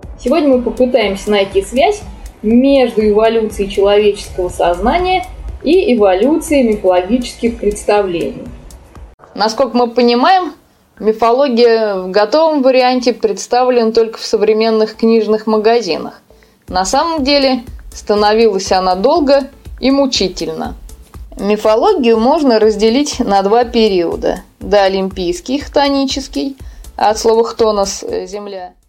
Сегодня мы попытаемся найти связь между эволюцией человеческого сознания и эволюцией мифологических представлений. Насколько мы понимаем, мифология в готовом варианте представлена только в современных книжных магазинах. На самом деле становилась она долго и мучительно. Мифологию можно разделить на два периода: доолимпийский, хтонический, от слова «хтонос» – земля,